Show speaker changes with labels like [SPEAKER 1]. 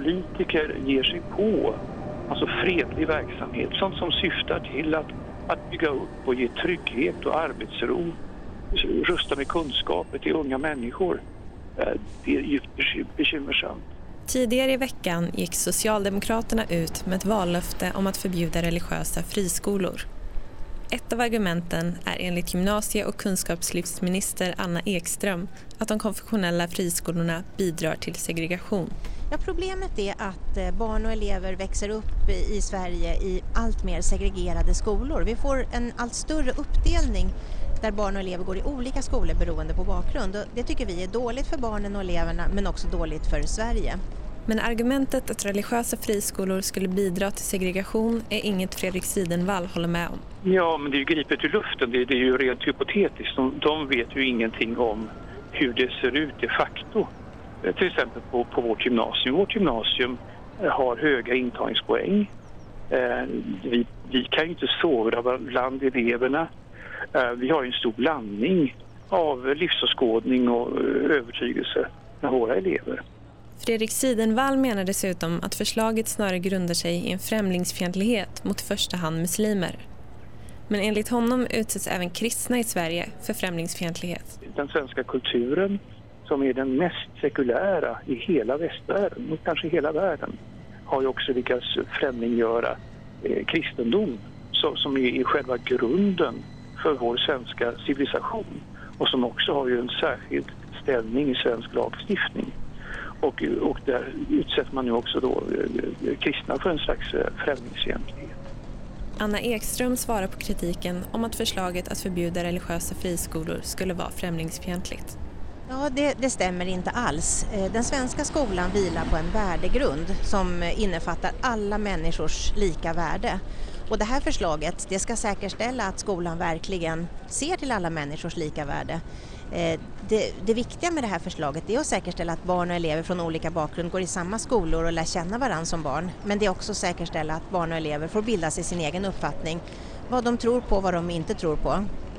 [SPEAKER 1] politiker ger sig på alltså fredlig verksamhet, sånt som syftar till att bygga upp och ge trygghet och arbetsro, rusta med kunskaper till unga människor. Det är djupt bekymmersamt.
[SPEAKER 2] Tidigare i veckan gick Socialdemokraterna ut med ett vallöfte om att förbjuda religiösa friskolor. Ett av argumenten är enligt gymnasie- och kunskapslyftsminister Anna Ekström att de konfessionella friskolorna bidrar till segregation.
[SPEAKER 3] Ja, problemet är att barn och elever växer upp i Sverige i allt mer segregerade skolor. Vi får en allt större uppdelning där barn och elever går i olika skolor beroende på bakgrund. Och det tycker vi är dåligt för barnen och eleverna, men också dåligt för Sverige.
[SPEAKER 2] Men argumentet att religiösa friskolor skulle bidra till segregation är inget Fredrik Sidenvall håller med om.
[SPEAKER 1] Ja, men det är ju gripet ur luften. Det är ju rent hypotetiskt. De vet ju ingenting om hur det ser ut de facto. Till exempel på vårt gymnasium. Vårt gymnasium har höga intagningspoäng. Vi kan ju inte sovra bland eleverna. Vi har ju en stor blandning av livsåskådning och övertygelse med våra elever.
[SPEAKER 2] Fredrik Sidenvall menar dessutom att förslaget snarare grundar sig i en främlingsfientlighet mot i första hand muslimer. Men enligt honom utsätts även kristna i Sverige för främlingsfientlighet.
[SPEAKER 1] Den svenska kulturen, som är den mest sekulära i hela västvärlden och kanske hela världen, har ju också lyckats främlinggöra kristendom som är själva grunden för vår svenska civilisation och som också har ju en särskild ställning i svensk lagstiftning. Och där utsätter man ju också då kristna för en slags främlingsfientlighet.
[SPEAKER 2] Anna Ekström svarar på kritiken om att förslaget att förbjuda religiösa friskolor skulle vara främlingsfientligt.
[SPEAKER 3] Ja, det stämmer inte alls. Den svenska skolan vilar på en värdegrund som innefattar alla människors lika värde. Och det här förslaget, det ska säkerställa att skolan verkligen ser till alla människors lika värde. Det viktiga med det här förslaget är att säkerställa att barn och elever från olika bakgrund går i samma skolor och lär känna varandra som barn. Men det är också att säkerställa att barn och elever får bilda sig sin egen uppfattning, vad de tror på och vad de inte tror på.